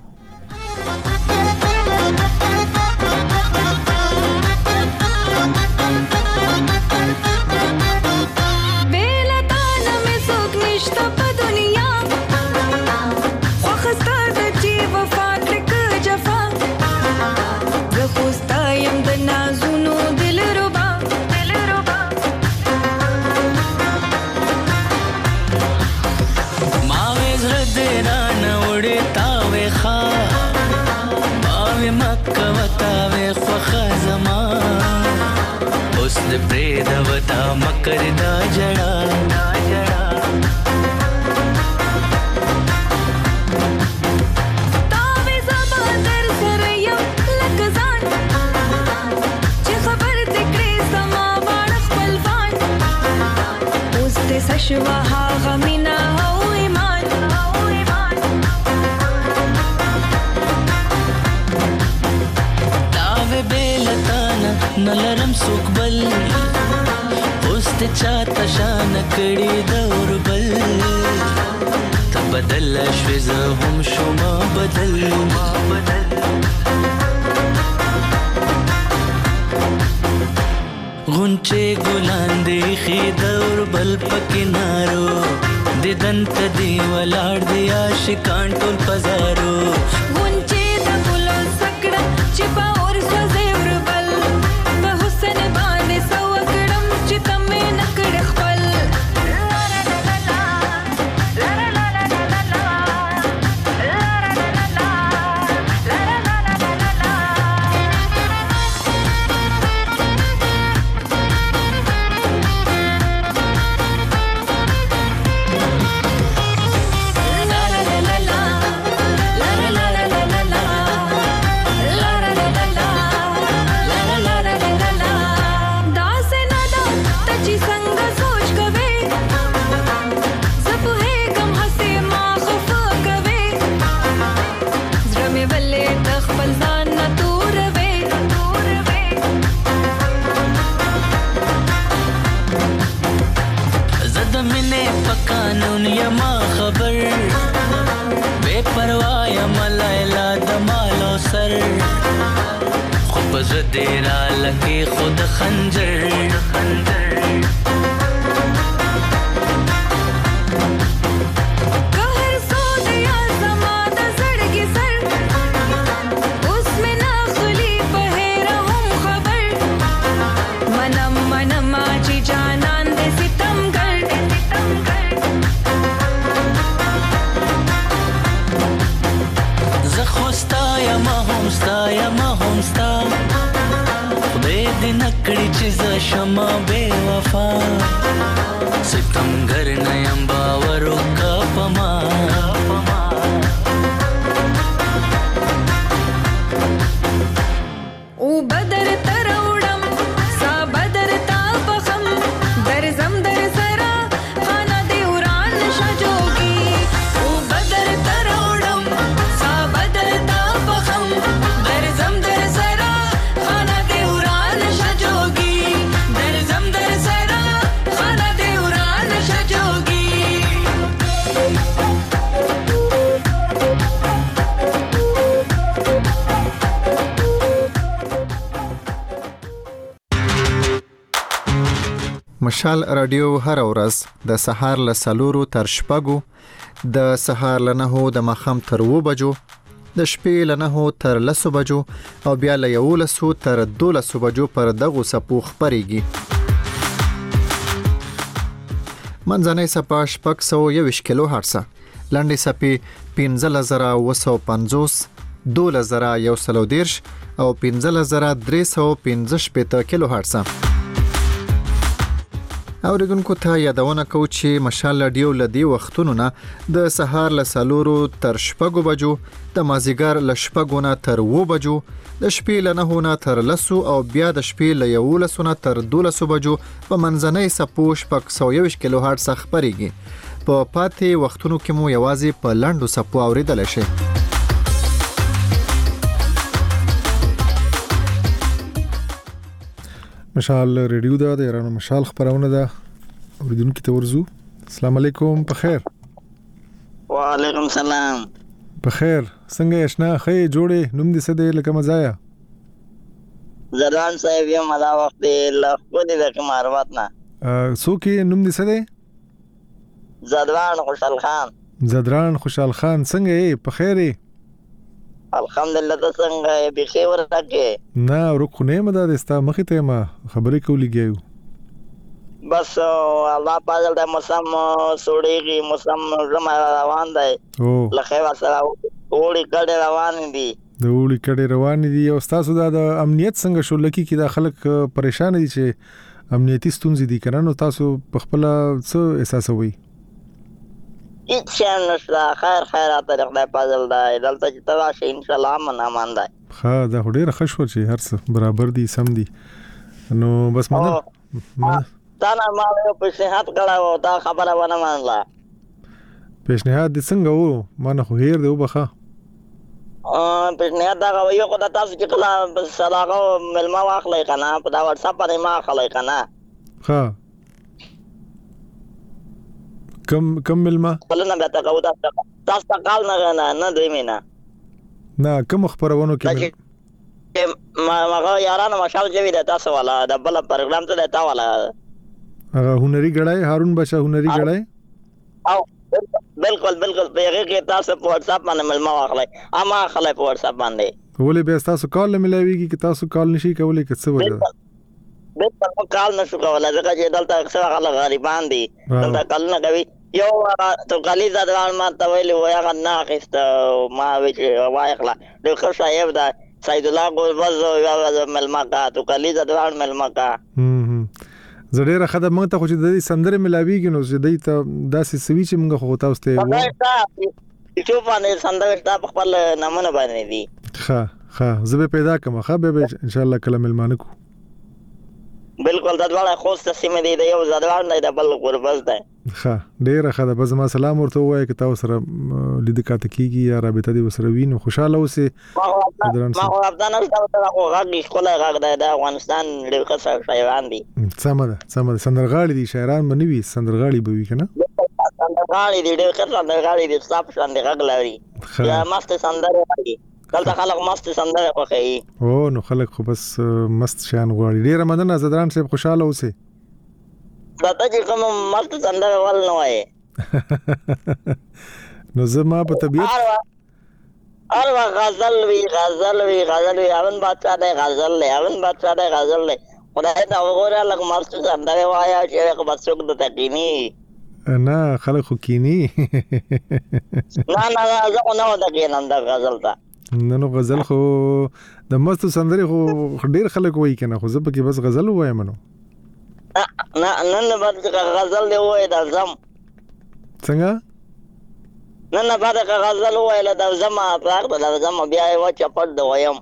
वता मकर दा जड़ा तावे ज़बादर सरया लकज़ान ची खबर तिकड़े समा बाड़ खलफान उस्ते सशवा हा गमिना हो ईमान तावे बेलताना नलरम सुकबल चाहता शान कड़ी दौर बल तब बदल अश्विज हम शुमा बदल गुंचे गुलांदे खी दौर बल पकिनारो दिदंत दीवलाड़ दिया शिकान टोल पजारो गुंचे दकुलो सकड़ा चिपा और सजेवर बल बहुसन बाने सवकड़म चितम देरा लगे खुद खंजर कहर सो दिया समादा सड़के सर उसमें ना खुली पहेरा हम खबर मनम मनम आजी जानान दे सितमगर जखोस्ता या mahomsta नकड़ी चीज शमा बेवफा सितमगर नयम बावरों का पमा ओ बदर तरौड़म सा बदर तापखम दरजम दर सरा खाना देवरान शजोगी ओ बदर तरौड़म सा बदर तापखम दरजम दर सरा खाना देवरान शजोगी दरजम दर सरा खाना देवरान शजोगी مشال رادیو هر ورځ د سهار له 4 تر شپږو د سهار له 9 د مخام تر 2 بجو د شپې له 9 تر 10 بجو او بیا له 11 تر 12 بجو پر دغه سپو خبريږي منځنۍ سپا شپږ 120 کیلو هرتز لاندې سپي 15950 12110 او 15315 کیلو هرتز اوریدونکو ته یادونه کوم چې مشال رادیو لدی وختونو نه د سهار له 4 تر 6 بجو د مازیګر له 6 نه تر 9 بجو د شپې له 9 نه تر 10 او بیا د شپې له 11 نه تر 12 بجو په منځنۍ سپوش په 121 کیلو هرتز خبريږي په پاتې وختونو کې مو یوازې په لاندو سپو اوریدل شي. مشال ریډیو دا د ایران مشال خبرونه ده اوریدونکو ته ورزو. السلام علیکم په خیر. وعلیکم السلام په خیر. څنګه آشنا خې جوړې نوم دې څه دی لکه مزایا؟ زدران صاحب یم مدا وخت له خو دې د معلومات نه څوک نوم دې څه دی؟ زدران خوشحال خان. زدران خوشحال خان څنګه یې په خیر یې؟ الحمدلله ته څنګه به خیر راکې؟ نه ورکو نه مده دستا مخې ته ما خبرې کولېږي. بس الله پاک د موسم سوړيږي موسم روان دی لکه واسه وړي کډه روان دي د وړي کډه روان دي او تاسو د امنیت څنګه شو لکه کې د خلک پریشان دي چې امنیتي ستونزې دي کنه نو تاسو په خپل څه احساسوي؟ هیڅ شي نشته خیر خیرات خدای پازل دی دلته چې تراشي ان شاء الله من دی. ها دا ډېر ښه شو چې هر څه برابر دي سم دي نو بس مده تا نه ما یو پیشنهاد کړو تا خبره ونه منله. پیشنهاد دې څنګه وو؟ ما نه خو هیر دی وبخه. پیشنهاد دا یو خدای تاسو چې کله صلاحو ملما واخلئ کنه په دا واتس اپ باندې ما اخلئ کنه. ها کم ملما؟ بلنه به تاسو تاسو کال نه دوی مینا. نه کوم خبرونه کې ما یارانو مشال جوی د تاسو والا د بل پروګرام ته تا والا هغه هنري غړای هارون بچا هنري غړای او بالکل پیغه کې تاسو په واتس اپ باندې ملما واخلای اما خلای په واتس اپ باندې ولې به تاسو کال ملويږي چې تاسو کال نشي کولای که څه وجه بالکل کال نشو کولای ځکه چې دلته اکثر خلک غریبان دي دلته کال نه کوي یو تو کلی زدوان ما ته ویل وای هغه نه اخیست ما وای خلا د خو صاحب دا سید الله ګوربز یو ملما کا تو کلی زدوان ملما کا زړه راخه مونږ ته خو چې د دې سندره ملاویږي نو چې دای ته داسې سوي چې مونږ خو تاسو ته وایو چې په باندې سندره شته خپل نمونه باندې دي. ښه زه به پیدا کوم ښه به ان شاء الله کله ملمانه کو. بالکل دا ډول خوسته سیمه دی یو زدوان دی د بل ګوربز دی. ښه ډیر ښه ده بس ما سلام ورته وایي چې تاسو سره لید کاته کیږي یا رابطه دی وسره وینو خوشاله اوسئ. ما خو افغانستان سره خو غږی کوله غږ د افغانستان ډیر ښه شاعران دي. سمه ده سندرغاړي دي شاعران باندې وي سندرغاړي به وي کنه. سندرغاړي دي ډیر ښه سندرغاړي دي صاحب شان دي غږ لري یا مست سندره دي دلته خلک مست سندره کوي. او نو خلک خو بس مست شان غواړي. ډیر مننه زدران صاحب خوشاله اوسئ. دته چې کوم مست سندره ول نه وای نو زما په طبيعت اروا غزل وی اون بادشاہ دی غزل له خدای ته وګوره لکه مست سندره وایا چې بس څوک د تکینی نه خلک خو کینی نه زه نه د کینم د غزل ته نو غزل خو د مست سندره خو ډیر خلک وایي کنه خو زه پکې بس غزل وایم نو نه بعد غزل دی وای د زم څنګه نه بعد غزل وای د زم پراخ د زم بیا و چپټ دی وایم.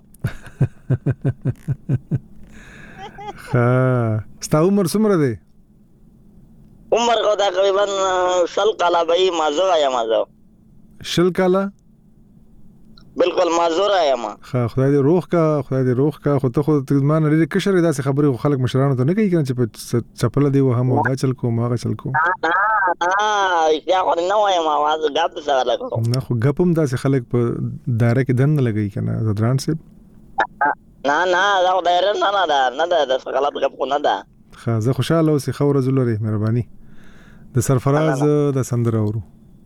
ستا عمر څومره دی؟ عمر کو تقریبا 60 کاله به مازو یا مازو 60 کاله بالکل مازور یم. خدای دې روح کا خو ته خو تزمان لري کشر داسې خبرې خلک مشرانو ته نه کوي کنه چې چپل دی و هم دا چل کو ماغه چل کو یا خو نه وایم आवाज غاب سره لګو نه خو غپم داسې خلک په دایره کې دن لګي کنه زدران صاحب نه دا دایره نه دا غلط غپ کو نه دا. زه خوشاله اوسې خو رسول لري مهرباني د سرفراز د سندره اورو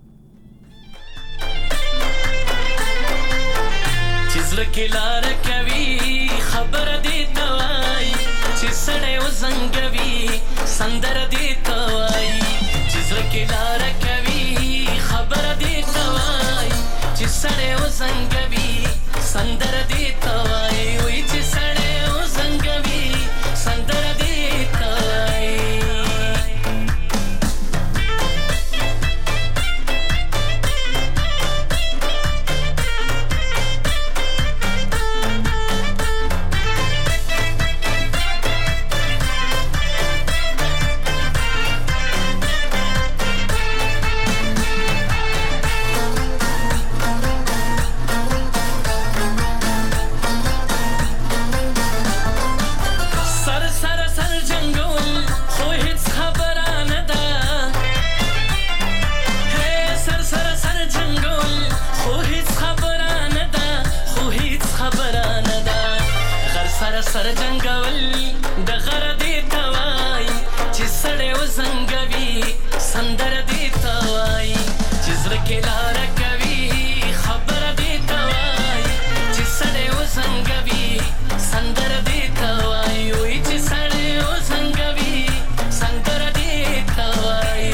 لار کوي خبر دې توای چې سړې وزنګوي سندر دې توای چې لار کوي خبر دې توای چې سړې وزنګوي سندر دې توای وای چې سړې وزنګوي سندر دې توای سر جنگول د غره دی توای چې سړی وزنګوي سندر دی توای چې زړه کې لار کوي خبر دی توای چې سړی وزنګوي سندر دی توای وای چې سړی وزنګوي سندر دی توای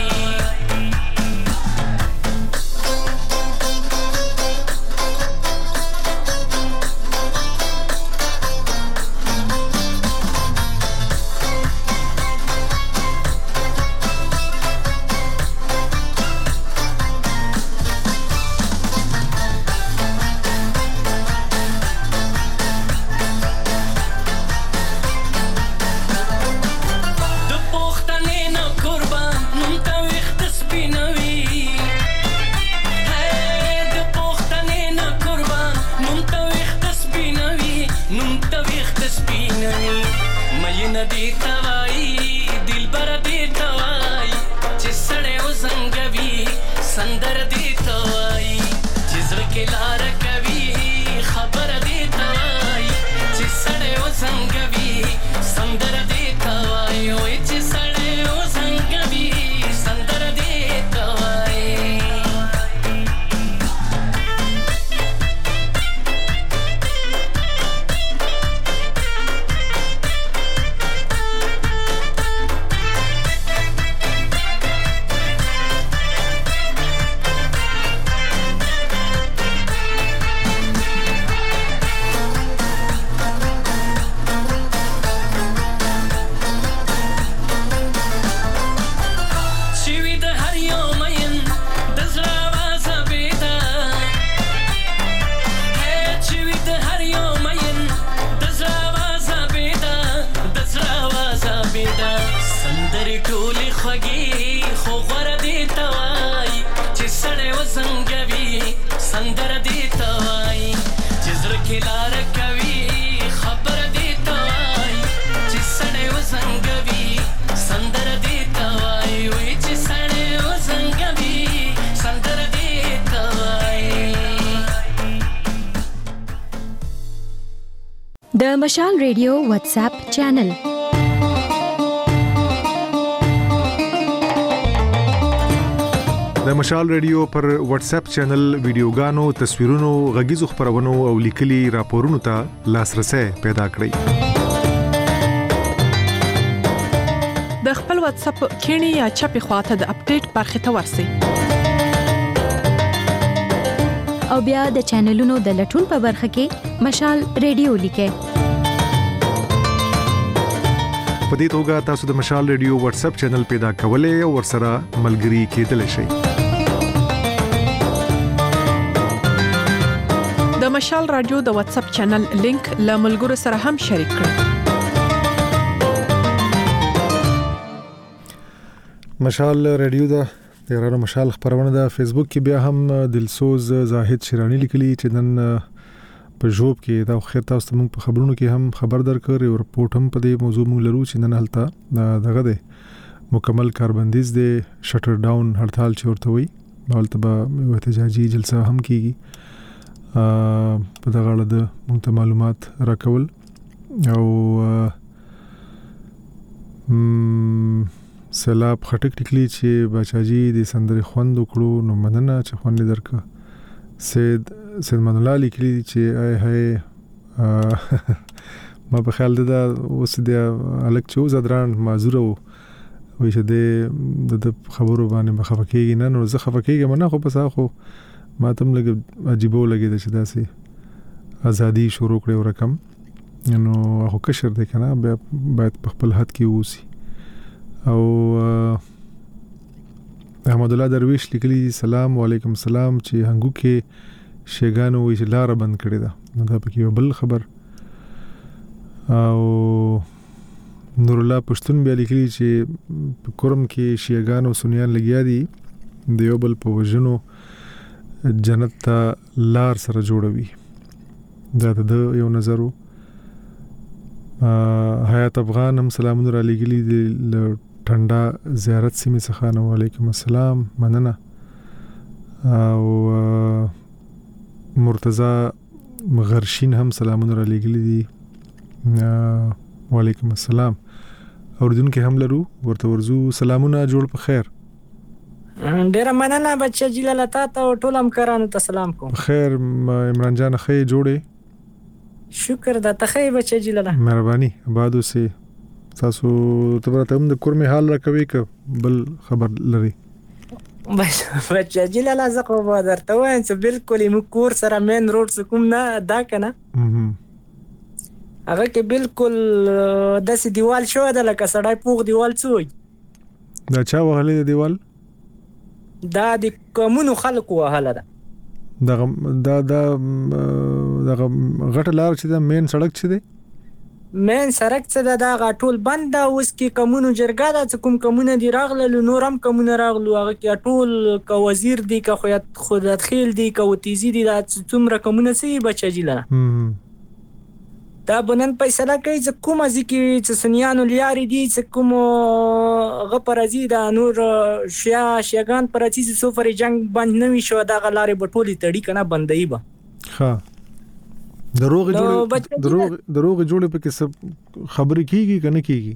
ندی توای دل بر دی توای چې سړی وزنګوي سندر دی توای چې زړه کې لار کوي خبر دی توای چې سړی وزنګوي سندر دی توای وای چې سړی وزنګوي سندر دی توای د مشال ریډیو واتس اپ چینل د مشال ریډیو پر واتس اپ چینل ویډیوګانو، تصویرونو، غږیزو خبرونو او لیکلي راپورونو ته لاسرسي پیدا کړئ. د خپل واتس اپ کینی یا چپی خواته د اپډیټ برخه ته ورسئ. او بیا د چینلونو د لټون په برخه کې مشال ریډیو لیکئ. په دې توګه تاسو د مشال ریډیو واتس اپ چینل پیدا کولای او ورسره ملګري کېدلی شئ. د مشال رادیو د واتس اپ چینل لینک له ملګرو سره هم شریک کړئ. مشال ریډیو د یارانو مشال خبرونه د فیسبوک کې بیا هم دلسوز زاهد شیرانی لیکلي چې نن په جوب کې دا خیر تاسو موږ په خبرونو کې هم خبر درکړ او رپورټ هم په دې موضوع موږ لرو چې نن هلته دغه د مکمل کاربندیز د شټر ډاون هړتال چورته وي هلته به احتجاجي جلسه هم کیږي. په دغه اړه د موږ معلومات راکول او سلام خټک ټکلی چې بچاجي د سندري خوند وکړو نو مننه چې خوند درک سید من الله لیکلی چې آی هاي ما په خیال ده اوس د الک چو زدران معذور وو وای چې د خبرو باندې مخفقېږي نه نو زه خفقېږم نه خو پس اخو ما تم لګ عجیب ولګید چې داسې ازادي شروع کړو رقم نو هغه کشر دی کنه باید په خپل حد کې ووسی. او احمد الله درویش لیکلی سلام علیکم سلام چې هنګو کې شیګانو وی چې لار بند کړی دا نو دا پکې بل خبر. او نور الله پښتون بیا لیکلی چې کورم کې شیګانو سنیان لګیا دي دیو بل په وژنو جنت ته لار سره جوړوي. دا د یو نظرو. حیات افغان هم سلامونه را لګلی د ټنډا زیارت سیمه څخه نو علیکم السلام مننه. او مرتضی مغرشین هم سلامونه را لګلی دي وعلیکم السلام. اوردونکو هم لرو ورته ورزو. سلامونه جوړ په خیر. ډیره مننه بچا جی لاله ته ټول همکارانو ته سلام کوم. خیر عمران جان خې جوړې. شکر ده ته خې بچا جی لاله. مهرباني آبادو سي. تاسو ته هم د کورمه حال راکوي ک بل خبر لري. بچا جی لاله زه خو درته وایم چې بالکل مو کور سره مین روډ کوم نه دا کنه. هغه کې بالکل داسې دیوال شو د لکه سړی پوغ دیوال څوي. دا چا وهلې دیوال؟ دا د کومونو خلکو وهله ده. دا غټه لار چې د مین سړک چې دی مین سړک څه ده دا ټول بند ده. اوس کې کومونو جرګه ده کوم کومونه دی راغله نور هم کومونه راغلو هغه کې ټول کا وزیر دی کا خودت خیل دی کا وتیزی دی دا څومره کومونه سي بچا جیلا دا بنن فیصله کوي چې کومه ځکه چې سنیانو لیاري دي چې کوم غپرازي دا نور شیاغان پرچی چې سفر جنگ بند نه وي شو دا غلارې بټولي تړي کنه بندي به. ها دروغ جوړه په کې خبرې کیږي کنه کیږي.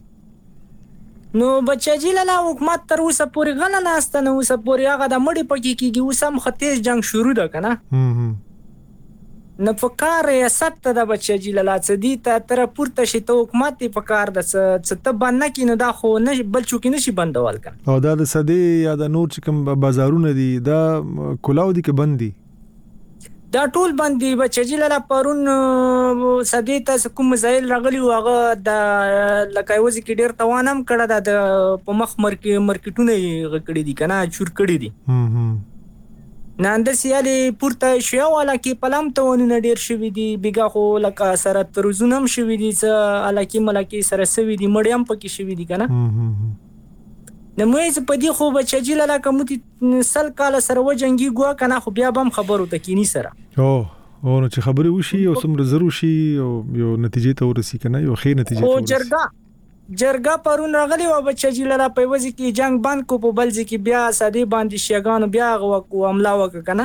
نو بچا جی لاله حکومت تر اوسه پورې غل نه استنه اوسه پورې هغه د مړی پکې کیږي اوس هم ختیش جنگ شروع ده کنه. نه فکر ریاست ته د بچا جی لاله څه دي ته تر پورته شي ته حکومت په کار د څه ته باندې کینو دا خو نه بل چوکې نشي بندول کنه. او دا د سدي یا د نور چې کوم بازارونه دي دا کلاو دي کې بندي دا ټول باندې بچا جی لاله پرون سدي ته کوم مزایل راغلی هغه د لکه وځي کې ډیر توانم کړه د په مخ مارکیټونه غکړي دي کنه چور کړي دي. نن د سیالي پورته شو ولا کې پلم ته ونه ډیر شوی دي بیګه خو لکه سره ترزونم شوی دي چې الکی ملکی سره سوي دي مړیام پکې شوی دي کنه. د مې په دې خو بچا جی لاله کومتي سل کال سره وجنګي ګوا کنه خو بیا بم خبرو ته کینی سره او نو چې خبري وشي او سمره ضرور شي او یو نتیجې ته ورسي کنه یو خیر نتیجې ته ورسي. جرګه پرون راغلی و بچا جی لاله په وځي کې جنگ بند کو په بلځ کې بیا سادي باندې شیګانو بیا غو عمله وک کنه.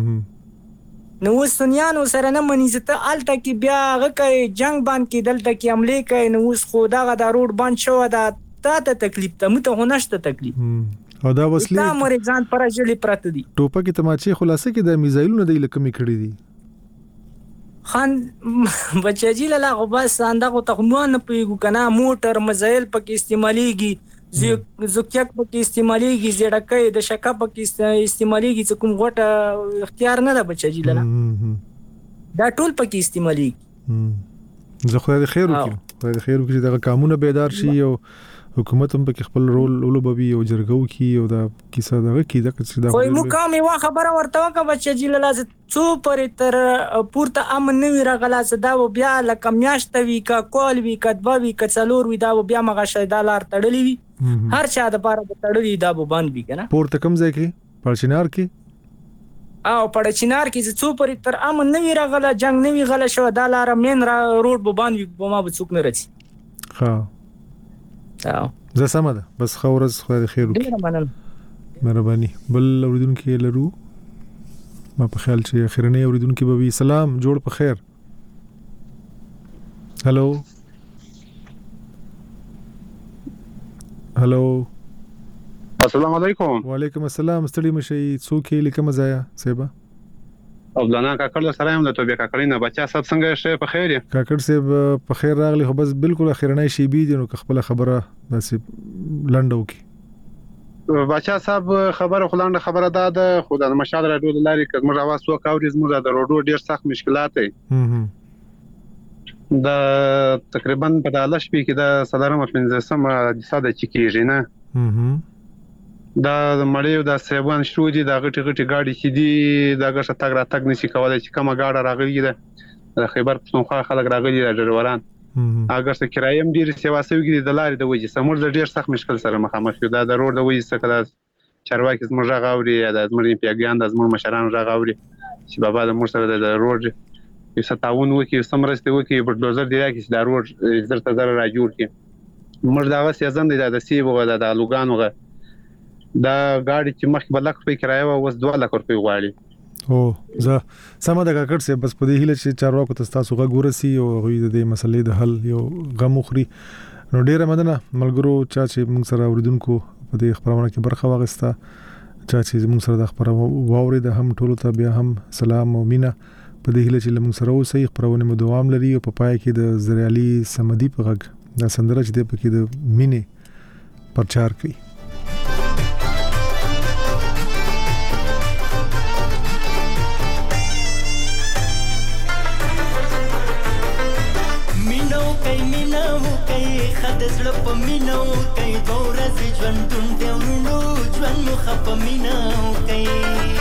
نو سنیانو سره نه منځته الته کې بیا غکه جنگ بند کې دلته کې عمله کوي نو اوس خدا غا د روډ بند شو دا ته تکلیف ته مته هونشته تکلیف. او دا وسلې دا مریضان پر جلی پراته دي ټوپک تماچې خلاصه کې د میزایلونو د لکمې کړې دي خان بچا جی لاله خو بس اندغه ته مو نه پیګو کنه موټر مزایل پکې استعماليږي زوکیک پکې استعماليږي زړکې د شکا پکې استعماليږي چې کوم غټه اختیار نه ده بچا جی لاله دا ټول پکې استعماليږي. زه خدای خیر وکړي چې دغه قانون بیدار شي او حکومت هم پکې خپل رول ولوبوي او جرګو کی او دا کیسه دغه کی دا چې دا خو مقام یو خبره ورته وکړه بچا جی لاله څو پرې تر پورته امن نه راغلا دا بیا لکه میاشت وی کا کول وی کډبا وی کڅلور وی دا بیا مغه شیدالار تړلی وی هر چا د پاره تړلی دا باندې وی کنه پورته کم ځای کې پړچینار کې او پړچینار کې څو پرې تر امن نه راغلا جنگ نه غلا شو دا لار مین روډ باندې ما به څوک نه رچی. ها زه سمه ده بس خورز خدای خیر وکړي. مهرباني. بل اوریدونکو لرو ما په خیال چې اخرنه اوریدونکو به وي. سلام جوړ په خیر. هالو السلام علیکم. وعلیکم السلام. ستړي مشي څوک لیکم زایا سیبا عبدالله کاکړ سره هم د توبې کاکړ نه بچا صاحب څنګه شې په خیر یې؟ کاکړ صاحب په خیر راغلی خو بس بالکل اخرنۍ شی بي دي نو خپل خبره داسې لنډو کی بچا صاحب خبره خلانده خبره ده خو د مشال راډیو د لاري کډ موږ आवाज وکاو د زموږ د روډو ډیر سخت مشکلات دي د تقریبا په دالش پی کې د صدرم 15 ساده چکیږي نه دا مړیو د سیبان شو دي د غټي گاډي چې دي دا غشه تاګ را تاګ نشي کولای چې کومه گاډه راغلي ده د خیبر پښتونخوا خلک راغلي د ډروران اگر څه کرایم ډیر سیوا سوي د لارې د وجې سمور د ډیر سخت مشکل سره مخامخ یو د روډ د وجې څخه د چارواکي زموږ غاوري د زموږ پیګان د زموږ مشران غاوري چې بابا د مور سره د روډ یو ستاون وکي سمرسته وکي بلډوزر دی راکې د روډ زرته زره را جوړ کی موږ دا وسې ځم د سیبو د لوګانو دا گاډي چې مخکې بلک په کرایه و اوس 2 لک روپۍ غواړي او زه سم د کاکړ سه بس په دې هله چې چارواکو تاسو غوړسي او غوي د مسلې د حل یو غمخري نو ډیره مدنه ملګرو چې موږ سره اوریدونکو په دې خبرونه کې برخه واغسته چې موږ سره د خبرو واوري د هم ټولو ته بیا هم سلام او مینا په دې هله چې موږ سره اوسې خبرونه مو دوام لري او په پای کې د زریالي سمدي په غږ د سندره چې د پکې د مینې پرچار کوي مینو کوي خدزړه په مینو کوي دورز ژوندون دی ورونو ژوند مخ په مینو کوي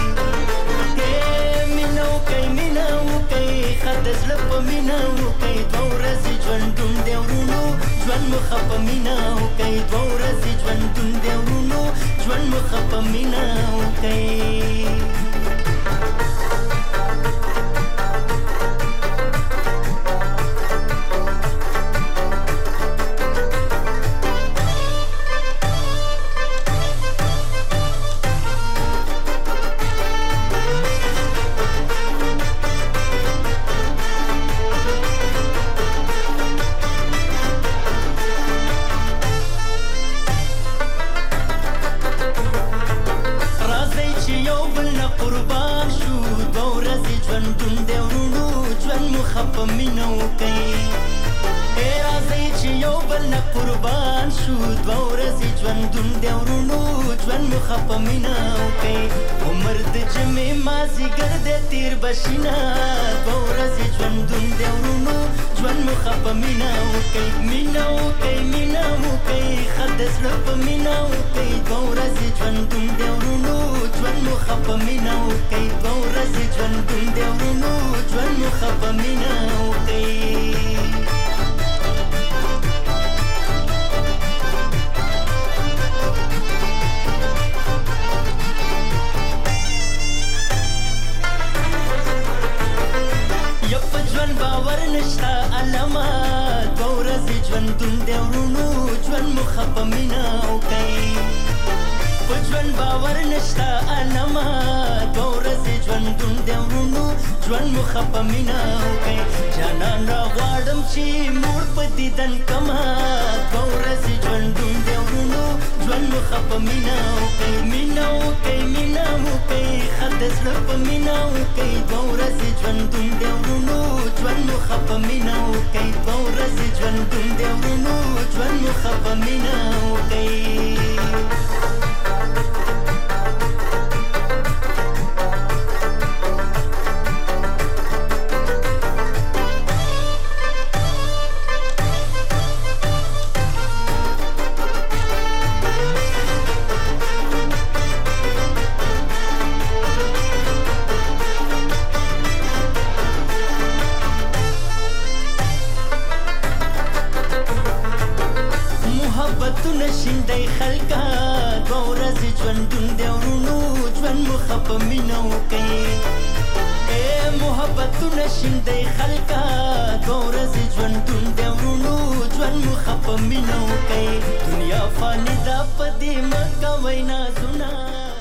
خدزړه په مینو کوي دورز ژوندون دی ورونو ژوند مخ په مینو کوي دورز ژوندون دی ورونو ژوند مخ په مینو کوي دنیا فانی دا پدې مکه وینا زونه